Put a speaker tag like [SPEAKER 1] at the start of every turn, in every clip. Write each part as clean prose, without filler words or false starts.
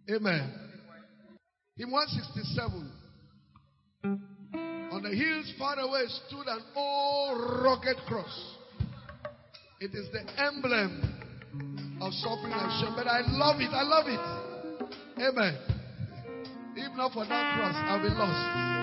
[SPEAKER 1] Amen. Hymn 167. On the hills far away stood an old rugged cross. It is the emblem of suffering and shame. But I love it. I love it. Amen. If not for that cross, I'll be lost.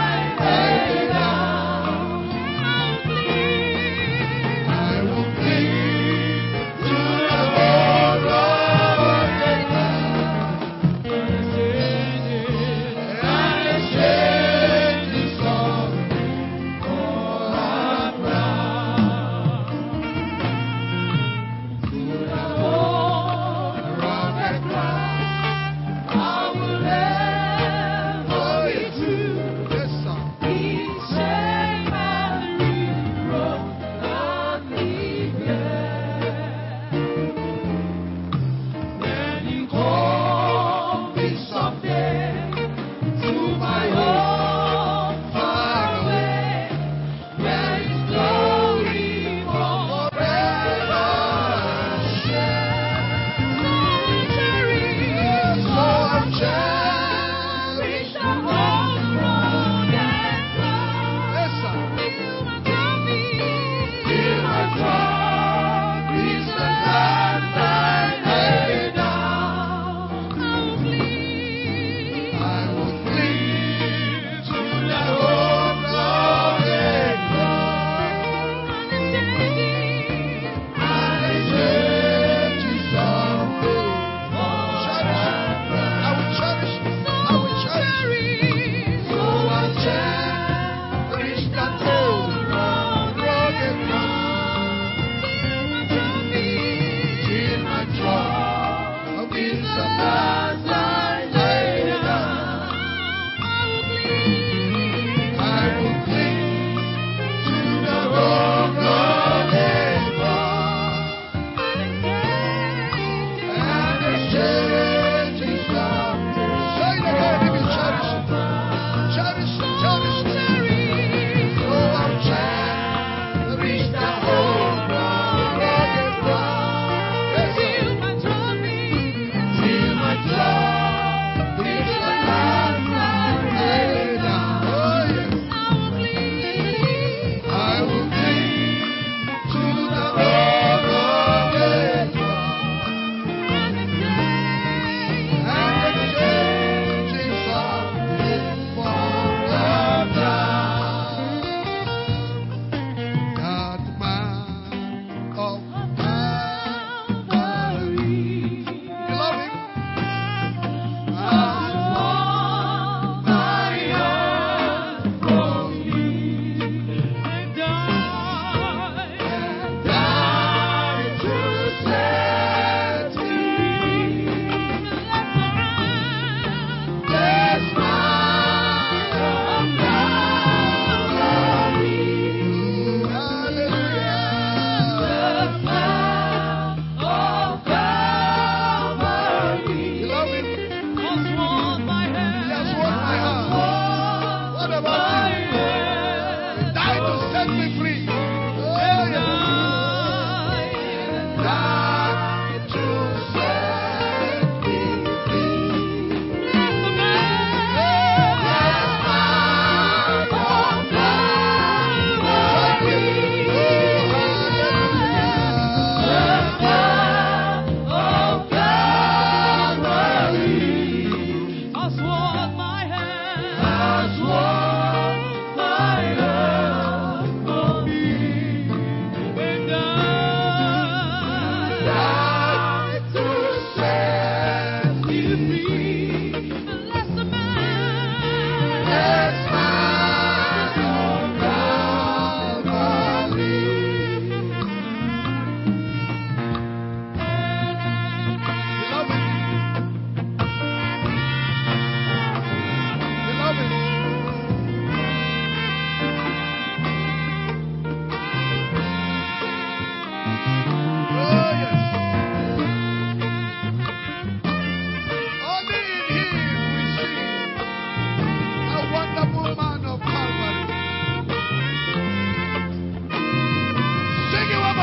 [SPEAKER 2] I will cling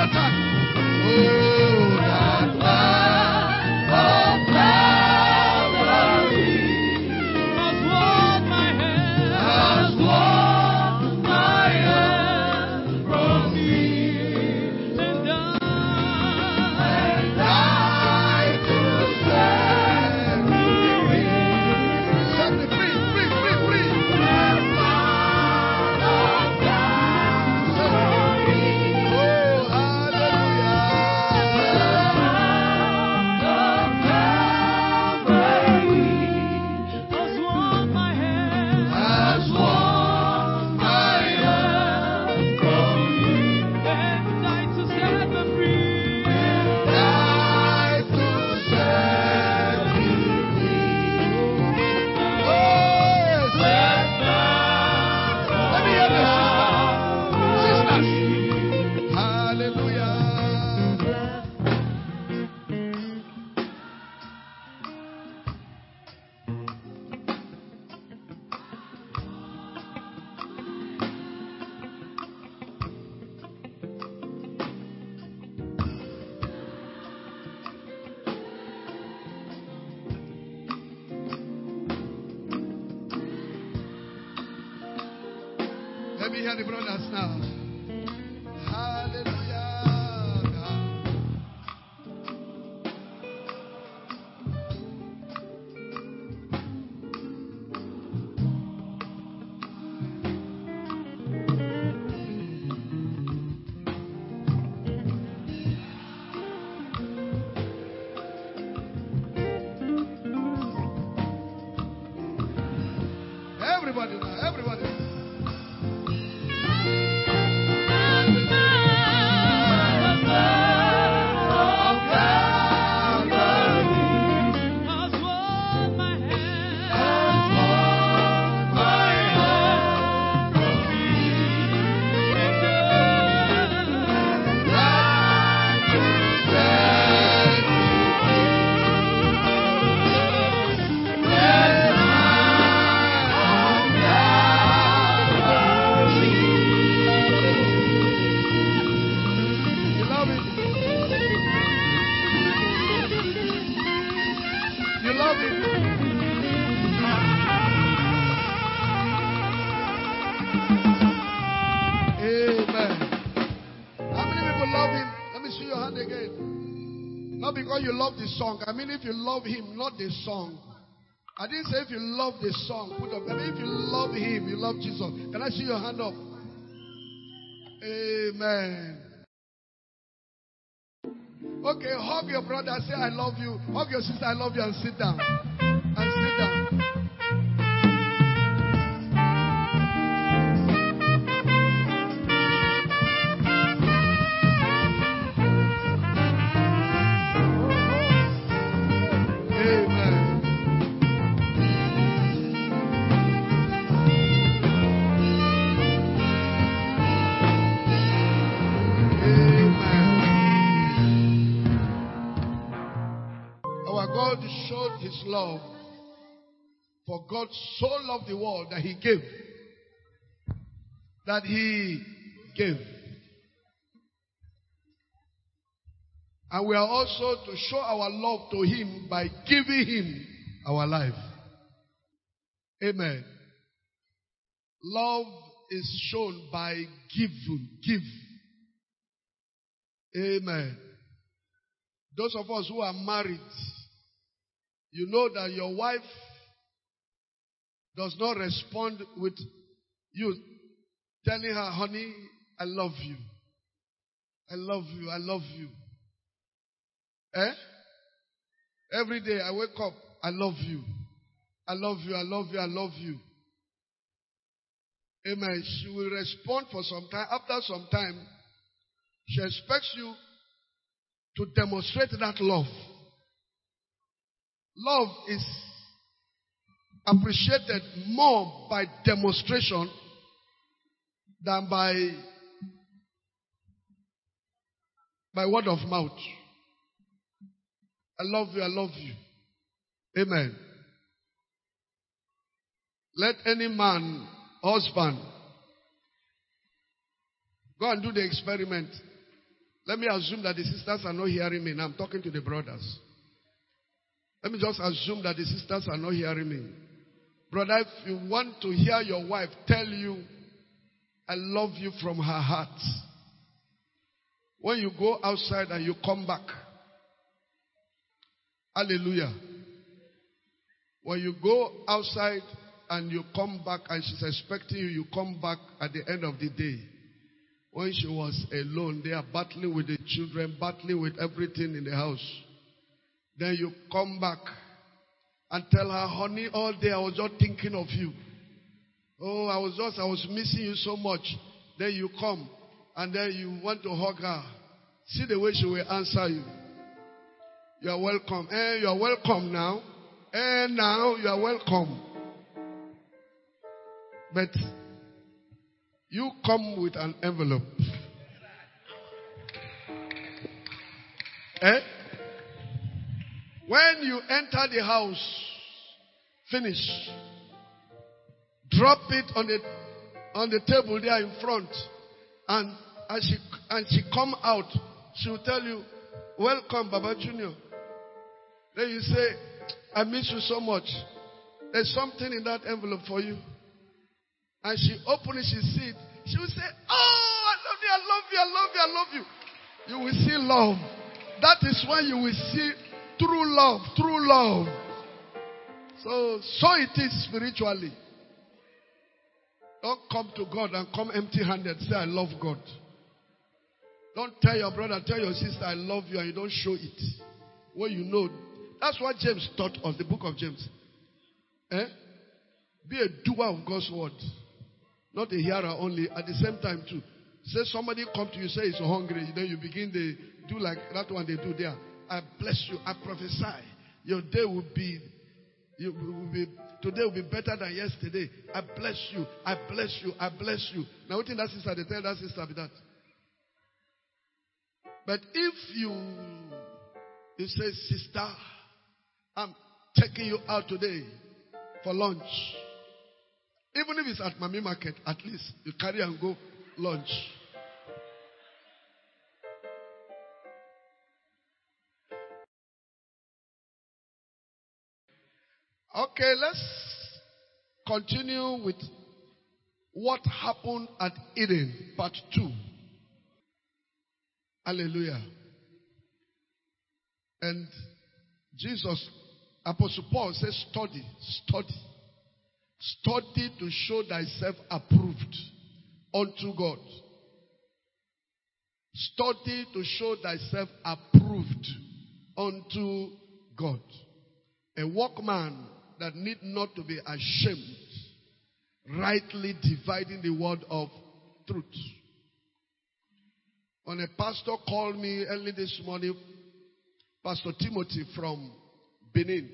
[SPEAKER 1] more time. Oh, that man of Calvary has won my hand from me, and died to set me free. Set me free, free, free, free. That man of Calvary. Oh, hallelujah. Has won my hand from me, and died to set me free. Died to set me free. Oh, yes. Let me hear the sisters. Hallelujah. Let me hear the brothers now. Hallelujah. Everybody now, everybody. You love it. You love it. Amen. How many people love him? Let me see your hand again. Not because you love the song. I mean if you love him, not the song. I didn't say if you love the song. Put up. I mean if you love him, you love Jesus. Can I see your hand up? Amen. Okay, hug your brother, say I love you. Hug your sister, I love you, and sit down. And sit down. Amen. Our God showed his love. For God so loved the world that he gave. That he gave. And we are also to show our love to him by giving him our life. Amen. Love is shown by giving. Give. Amen. Those of us who are married, you know that your wife does not respond with you telling her, honey, I love you. I love you. I love you. Eh? Every day I wake up, I love you. I love you. I love you. I love you. Amen. She will respond for some time. After some time, she expects you to demonstrate that love. Love is appreciated more by demonstration than by word of mouth. I love you, I love you. Amen. Let any man, husband, go and do the experiment. Let me assume that the sisters are not hearing me. Now I'm talking to the brothers. Let me just assume that the sisters are not hearing me. Brother, if you want to hear your wife tell you, I love you from her heart, when you go outside and you come back, hallelujah. When you go outside and you come back and she's expecting you, you come back at the end of the day. When she was alone, they are battling with the children, battling with everything in the house. Then you come back and tell her, honey, all day I was just thinking of you. Oh, I was missing you so much. Then you come and then you want to hug her. See the way she will answer you. You are welcome. You are welcome now. Now you are welcome. But you come with an envelope. When you enter the house, finish. Drop it on the table there in front. And she come out, she will tell you, welcome, Baba Junior. Then you say, I miss you so much. There's something in that envelope for you. And she open it, she see it. She will say, oh, I love you, I love you, I love you, I love you. You will see love. That is when you will see true love, true love. So it is spiritually. Don't come to God and come empty-handed. Say, I love God. Don't tell your brother, tell your sister, I love you, and you don't show it. When you know. That's what James taught us, the book of James. Be a doer of God's word. Not a hearer only. At the same time too. Say somebody come to you, say he's hungry. Then you begin to do like that one they do there. I bless you. I prophesy. Your day will be today will be better than yesterday. I bless you. I bless you. I bless you. Now what in that sister, they tell that sister be that. But if you say, sister, I'm taking you out today for lunch. Even if it's at Mami Market, at least you carry and go lunch. Okay, let's continue with what happened at Eden, part 2. Hallelujah. And Jesus, Apostle Paul says, study. Study to show thyself approved unto God. Study to show thyself approved unto God. A workman that need not to be ashamed, rightly dividing the word of truth. When a pastor called me early this morning, Pastor Timothy from Benin.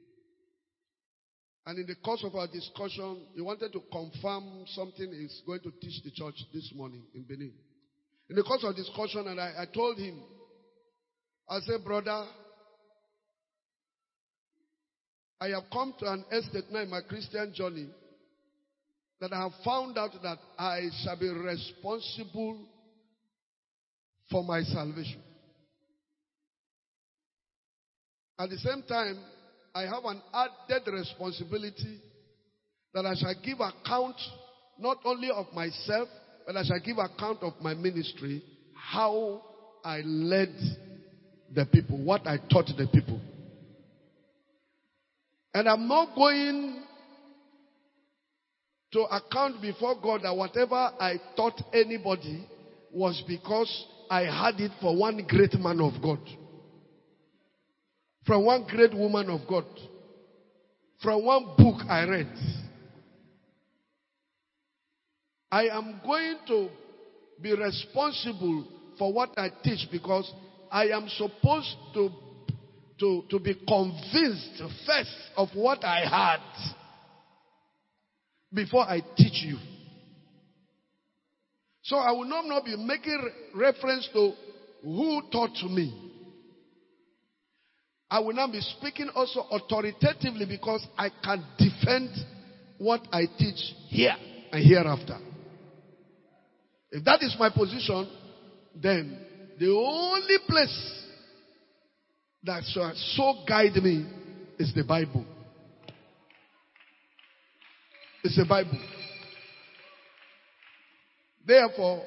[SPEAKER 1] And in the course of our discussion, he wanted to confirm something he's going to teach the church this morning in Benin. In the course of discussion, and I told him, I said, brother, I have come to an estate now in my Christian journey that I have found out that I shall be responsible for my salvation. At the same time, I have an added responsibility that I shall give account not only of myself, but I shall give account of my ministry, how I led the people, what I taught the people. And I'm not going to account before God that whatever I taught anybody was because I had it for one great man of God. From one great woman of God. From one book I read. I am going to be responsible for what I teach because I am supposed to be convinced first of what I had before I teach you. So I will not be making reference to who taught me. I will not be speaking also authoritatively because I can defend what I teach here and hereafter. If that is my position, then The only place that shall so guide me is the Bible. It's the Bible. Therefore,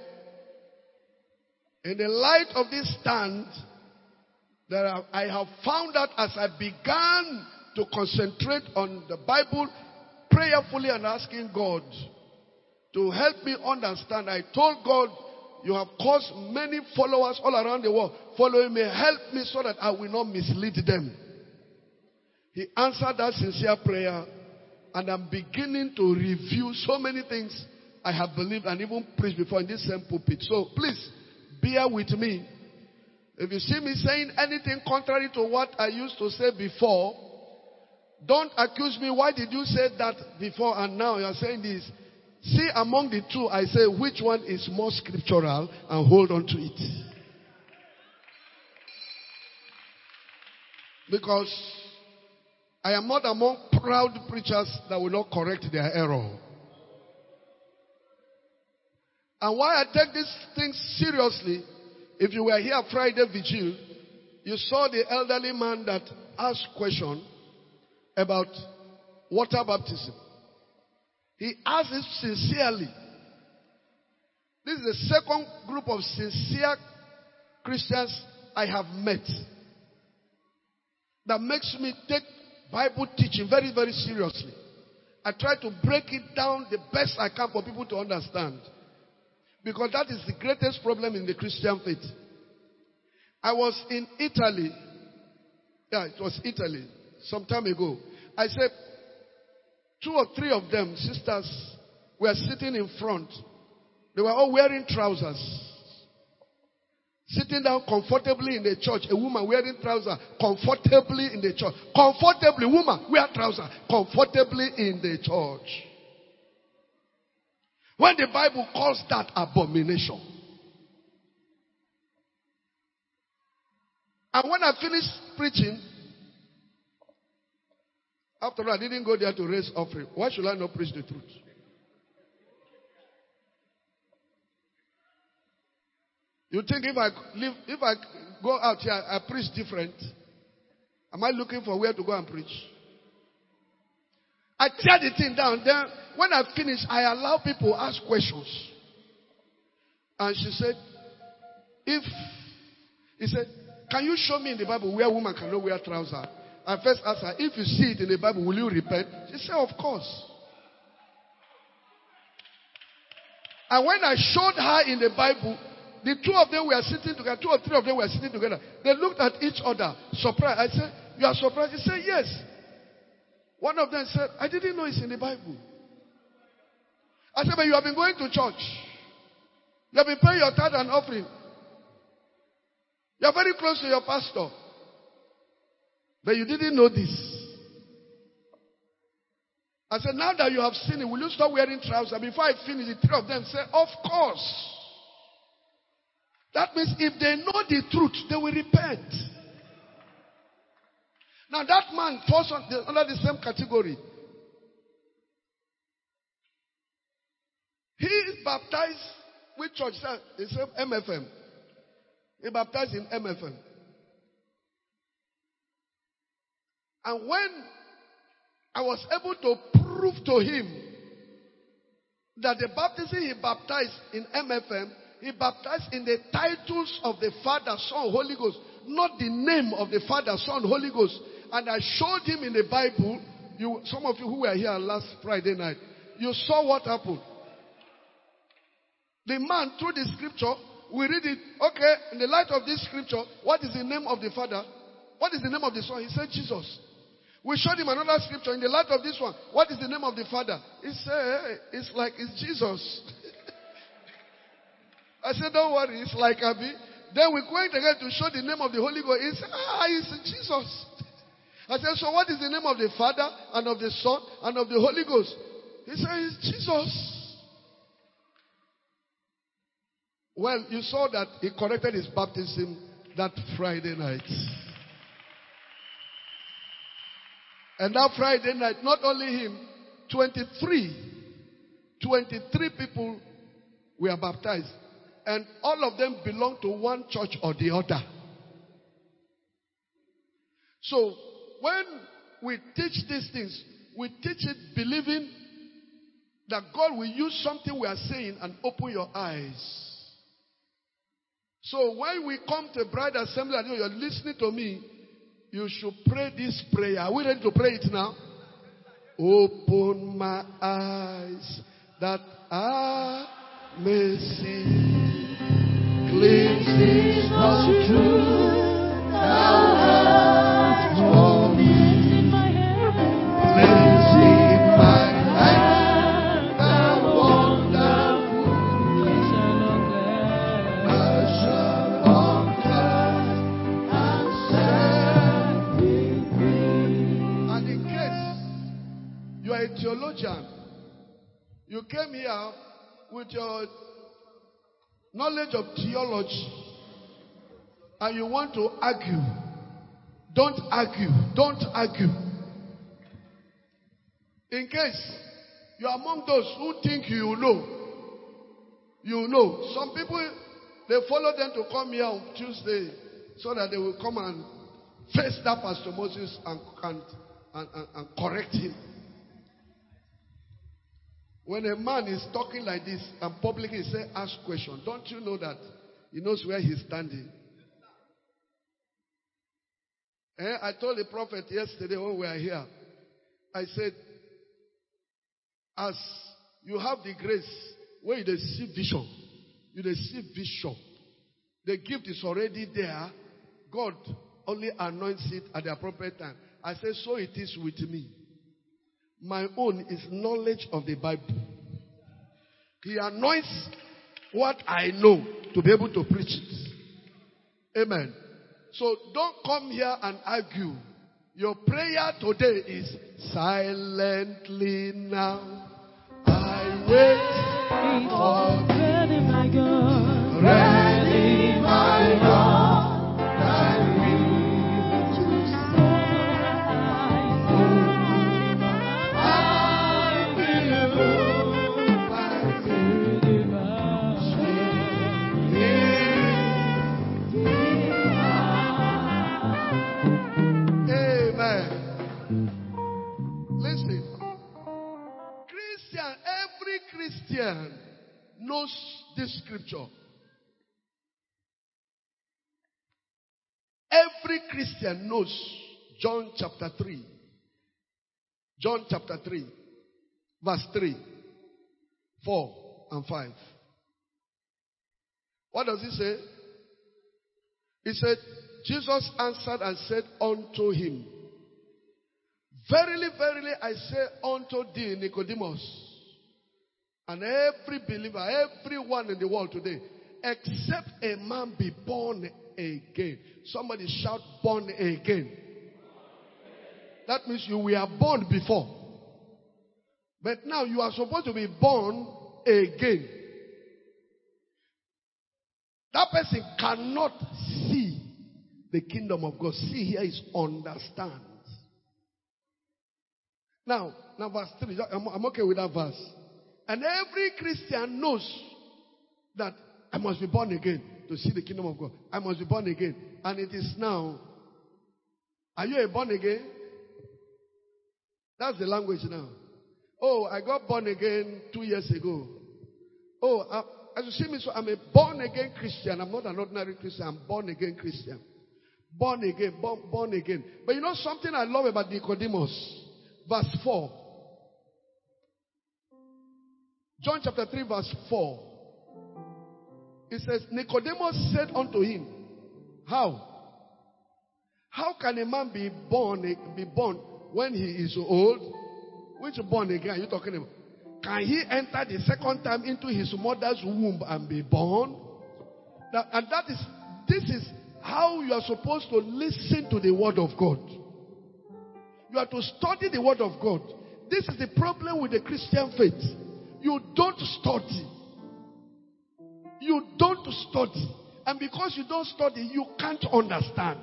[SPEAKER 1] in the light of this stand, that I have found out as I began to concentrate on the Bible prayerfully and asking God to help me understand. I told God, you have caused many followers all around the world following me. Help me so that I will not mislead them. He answered that sincere prayer, and I'm beginning to review so many things I have believed and even preached before in this same pulpit. So please, bear with me. If you see me saying anything contrary to what I used to say before, don't accuse me. Why did you say that before and now you are saying this? See among the two, I say which one is more scriptural and hold on to it. Because I am not among proud preachers that will not correct their error. And why I take these things seriously, if you were here Friday vigil, you saw the elderly man that asked question about water baptism. He asked it sincerely. This is the second group of sincere Christians I have met that makes me take Bible teaching very, very seriously. I try to break it down the best I can for people to understand. Because that is the greatest problem in the Christian faith. I was in Italy. Yeah, it was Italy some time ago. I said 2 or 3 of them, sisters, were sitting in front. They were all wearing trousers. Sitting down comfortably in the church. A woman wearing trousers comfortably in the church. Comfortably, woman, wear trousers comfortably in the church. When the Bible calls that abomination. And when I finished preaching, after all, I didn't go there to raise offering. Why should I not preach the truth? You think if I go out here, I preach different? Am I looking for where to go and preach? I tear the thing down. Then when I finish, I allow people to ask questions. And she said, he said, can you show me in the Bible where woman cannot wear trousers? I first asked her, if you see it in the Bible, will you repent? She said, of course. And when I showed her in the Bible, the 2 of them were sitting together, 2 or 3 of them were sitting together. They looked at each other, surprised. I said, you are surprised? He said, yes. One of them said, I didn't know it's in the Bible. I said, but you have been going to church. You have been paying your tithe and offering. You are very close to your pastor. But you didn't know this. I said, now that you have seen it, will you stop wearing trousers? Before I finish, the 3 of them said, of course. That means if they know the truth, they will repent. Now that man falls under the same category. He is baptized with church. He said MFM. He baptized in MFM. And when I was able to prove to him that the baptism he baptized in MFM, he baptized in the titles of the Father, Son, Holy Ghost, not the name of the Father, Son, Holy Ghost. And I showed him in the Bible, some of you who were here last Friday night, you saw what happened. The man, through the scripture, we read it, okay, in the light of this scripture, what is the name of the Father? What is the name of the Son? He said, Jesus. We showed him another scripture, in the light of this one, what is the name of the Father? He said, hey, it's Jesus. I said, don't worry, it's like Abby. Then we went again to show the name of the Holy Ghost. He said, it's Jesus. I said, so what is the name of the Father and of the Son and of the Holy Ghost? He said, it's Jesus. Well, you saw that he corrected his baptism that Friday night. And that Friday night, not only him, 23 people were baptized. And all of them belong to one church or the other. So, when we teach these things, we teach it believing that God will use something we are saying and open your eyes. So, when we come to a bride assembly and you're listening to me, you should pray this prayer. Are we ready to pray it now? Open my eyes that I may see glimpses of truth thou hast for me. Place in my hand the wonderful I shall untie and set me free. And in case you are a theologian, you came here with your knowledge of theology and you want to argue. Don't argue. Don't argue. In case you are among those who think you know. You know. Some people, they follow them to come here on Tuesday so that they will come and face that Pastor Moses and correct him. When a man is talking like this and publicly say, ask question, don't you know that he knows where he's standing? I told the prophet yesterday when we were here, I said, as you have the grace, when you see vision, the gift is already there. God only anoints it at the appropriate time. I said, so it is with me. My own is knowledge of the Bible. He anoints what I know to be able to preach it. Amen. So don't come here and argue. Your prayer today is silently now. I wait for ready my God. Ready my God. I will to Christian knows this scripture. Every Christian knows John chapter 3. John chapter 3, verse 3, 4, and 5. What does it say? It said, Jesus answered and said unto him, verily, verily, I say unto thee, Nicodemus, and every believer, everyone in the world today, except a man be born again. Somebody shout, born again. That means you were born before. But now you are supposed to be born again. That person cannot see the kingdom of God. See here is understand. Now verse 3. I'm okay with that verse. And every Christian knows that I must be born again to see the kingdom of God. I must be born again. And it is now. Are you a born again? That's the language now. Oh, I got born again 2 years ago. Oh, as you see me, so I'm a born again Christian. I'm not an ordinary Christian. I'm born again Christian. Born again, born again. But you know something I love about Nicodemus? Verse 4. John chapter 3 verse 4. It says, Nicodemus said unto him, how? How can a man be born when he is old? Which born again are you talking about? Can he enter the second time into his mother's womb and be born? Now, and this is how you are supposed to listen to the word of God. You are to study the word of God. This is the problem with the Christian faith. You don't study. You don't study. And because you don't study, you can't understand.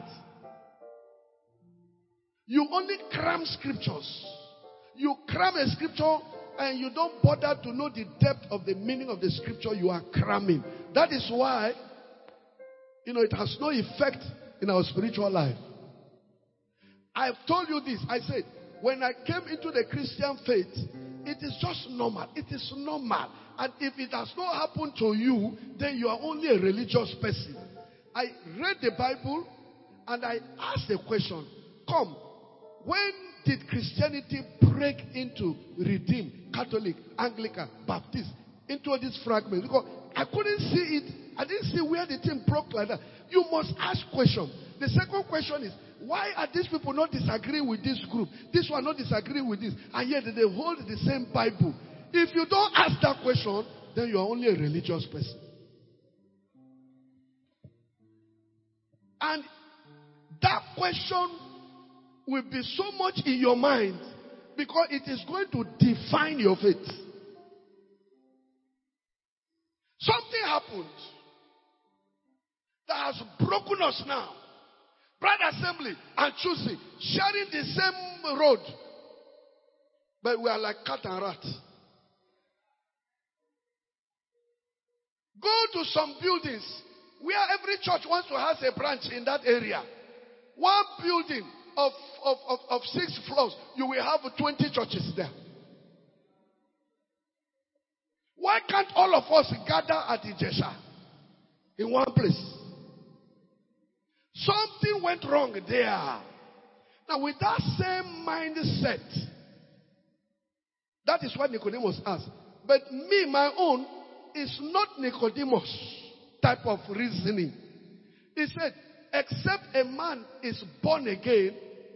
[SPEAKER 1] You only cram scriptures. You cram a scripture and you don't bother to know the depth of the meaning of the scripture you are cramming. That is why, it has no effect in our spiritual life. I've told you this. I said, when I came into the Christian faith, it is just normal. It is normal. And if it has not happened to you, then you are only a religious person. I read the Bible and I asked a question. Come, when did Christianity break into Redeemed, Catholic, Anglican, Baptist, into these fragments? Because I couldn't see it. I didn't see where the thing broke like that. You must ask questions. The second question is, why are these people not disagreeing with this group? This one not disagreeing with this. And yet they hold the same Bible. If you don't ask that question, then you are only a religious person. And that question will be so much in your mind because it is going to define your faith. Something happened that has broken us now. Bride Assembly and Choosing, sharing the same road. But we are like cat and rat. Go to some buildings where every church wants to have a branch in that area. One building of 6 floors, you will have 20 churches there. Why can't all of us gather at Ijesha in one place? Something went wrong there. Now, with that same mindset, that is what Nicodemus asked. But me, my own, is not Nicodemus type of reasoning. He said, except a man is born again,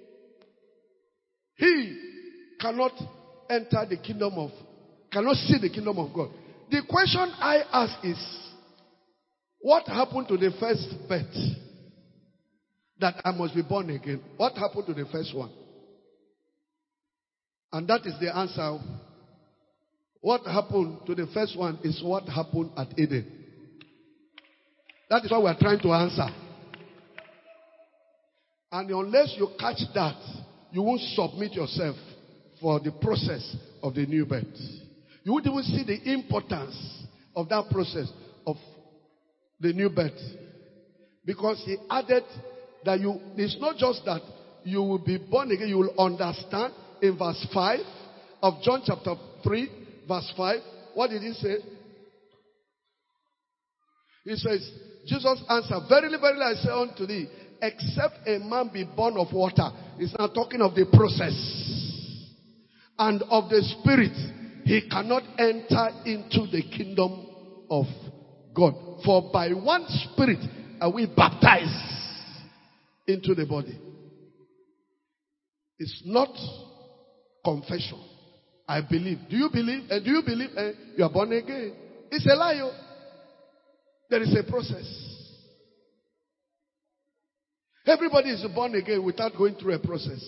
[SPEAKER 1] he cannot enter the kingdom of, cannot see the kingdom of God. The question I ask is, what happened to the first birth? That I must be born again. What happened to the first one? And that is the answer. What happened to the first one is what happened at Eden. That is what we are trying to answer. And unless you catch that, you won't submit yourself for the process of the new birth. You won't even see the importance of that process of the new birth. Because he added that it's not just that you will be born again, you will understand in verse 5 of John chapter 3, verse 5. What did he say? He says, Jesus answered, verily, verily, I say unto thee, except a man be born of water. He's now talking of the process. And of the Spirit, he cannot enter into the kingdom of God. For by one Spirit are we baptized into the body. It's not confession. I believe. Do you believe? Do you believe you are born again? It's a lie. There is a process. Everybody is born again without going through a process.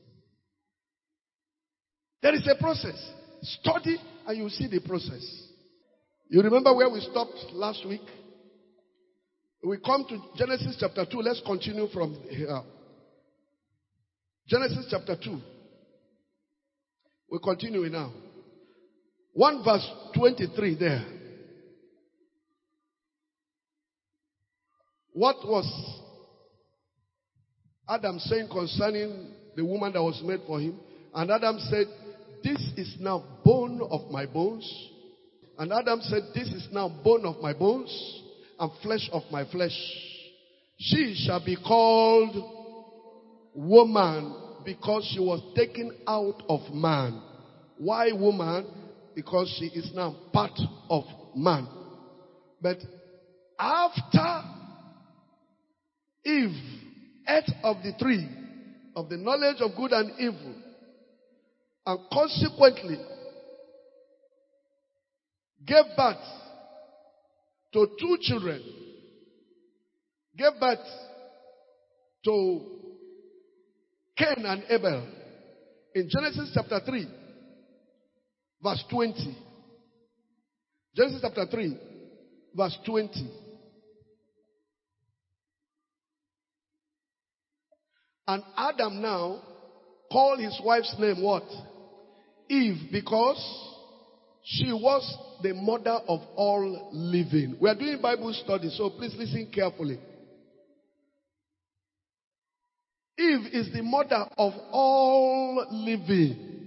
[SPEAKER 1] There is a process. Study and you see the process. You remember where we stopped last week? We come to Genesis chapter 2. Let's continue from here. Genesis chapter 2. We're continuing now. 1 verse 23 there. What was Adam saying concerning the woman that was made for him? And Adam said, this is now bone of my bones. And Adam said, this is now bone of my bones and flesh of my flesh. She shall be called woman because she was taken out of man. Why woman? Because she is now part of man. But after Eve ate of the tree of the knowledge of good and evil, and consequently gave birth to 2 children, gave birth to Cain and Abel. In Genesis chapter 3, verse 20. Genesis chapter 3, verse 20. And Adam now called his wife's name what? Eve, because She was the mother of all living. We are doing Bible study, so please listen carefully. Eve is the mother of all living.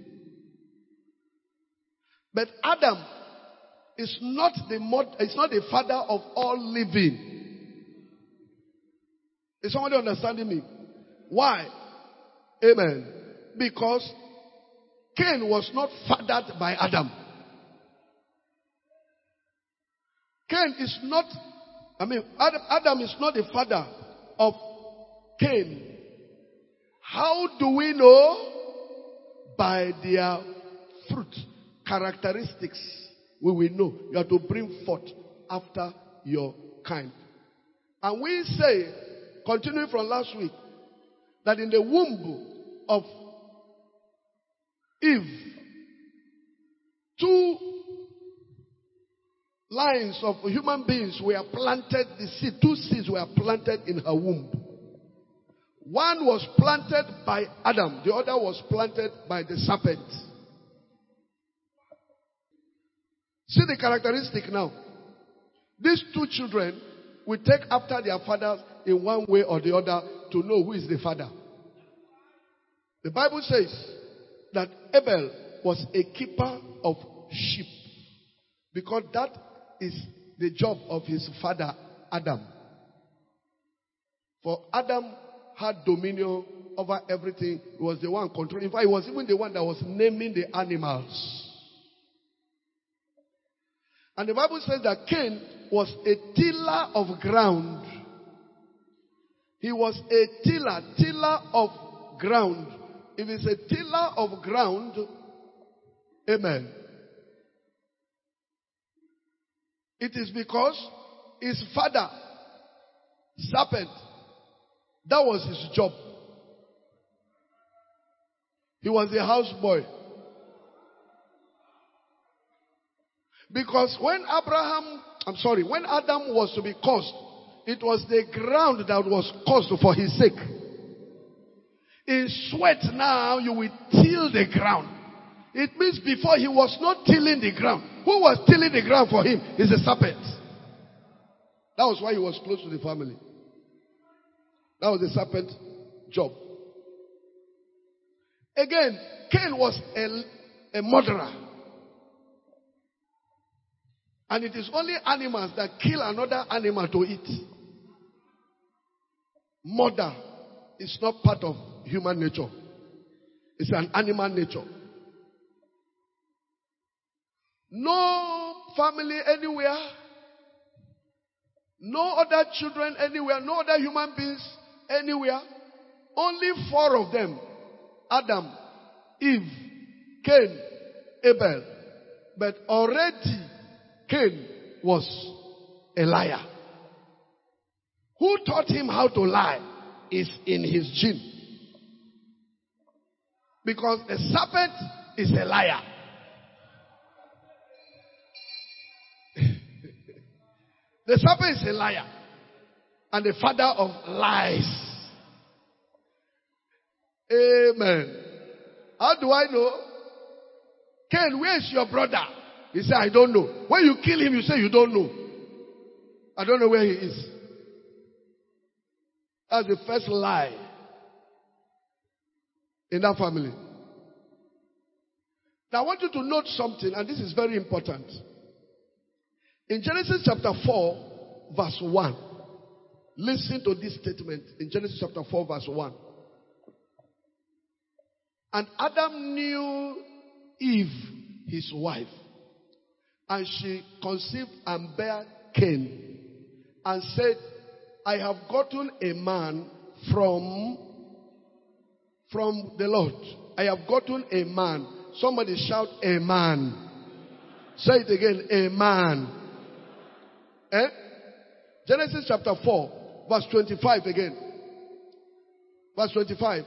[SPEAKER 1] But Adam is not the father of all living. Is somebody understanding me? Why? Amen. Because Cain was not fathered by Adam. Adam is not the father of Cain. How do we know? By their fruit, characteristics. We will know. You have to bring forth after your kind. And we say, continuing from last week, that in the womb of Eve, two lines of human beings were planted, two seeds were planted in her womb. One was planted by Adam, the other was planted by the serpent. See the characteristic now. These two children will take after their fathers in one way or the other to know who is the father. The Bible says that Abel was a keeper of sheep, because that is the job of his father Adam. For Adam had dominion over everything. He was the one controlling. In fact, he was even the one that was naming the animals. And the Bible says that Cain was a tiller of ground. He was a tiller of ground. If it's a tiller of ground, amen, it is because his father, serpent, that was his job. He was a houseboy. Because when Adam was to be cursed, it was the ground that was cursed for his sake. In sweat now, you will till the ground. It means before he was not tilling the ground. Who was tilling the ground for him? Is the serpent. That was why he was close to the family. That was the serpent's job. Again, Cain was a murderer. And it is only animals that kill another animal to eat. Murder is not part of human nature. It's an animal nature. No family anywhere. No other children anywhere. No other human beings anywhere. Only 4 of them. Adam, Eve, Cain, Abel. But already Cain was a liar. Who taught him how to lie is in his gene. Because a serpent is a liar. The serpent is a liar. And the father of lies. Amen. How do I know? Cain, where is your brother? He said, I don't know. When you kill him, you say you don't know. I don't know where he is. That's the first lie in that family. Now I want you to note something, and this is very important. In Genesis chapter 4, verse 1. Listen to this statement in Genesis chapter 4, verse 1. And Adam knew Eve, his wife, and she conceived and bare Cain, and said, I have gotten a man from the Lord. I have gotten a man. Somebody shout, a man. Say it again, a man. Genesis chapter 4, verse 25 again. Verse 25.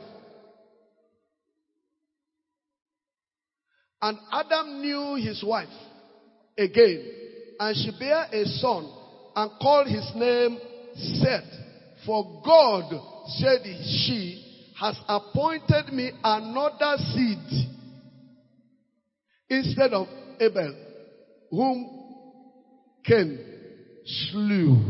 [SPEAKER 1] And Adam knew his wife again, and she bare a son, and called his name Seth. For God, said she, has appointed me another seed instead of Abel, whom Cain slew.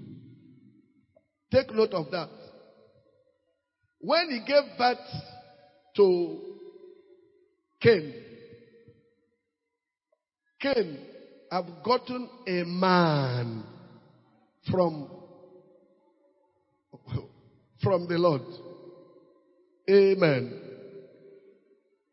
[SPEAKER 1] Take note of that. When he gave birth to Cain, Cain have gotten a man from the Lord. Amen.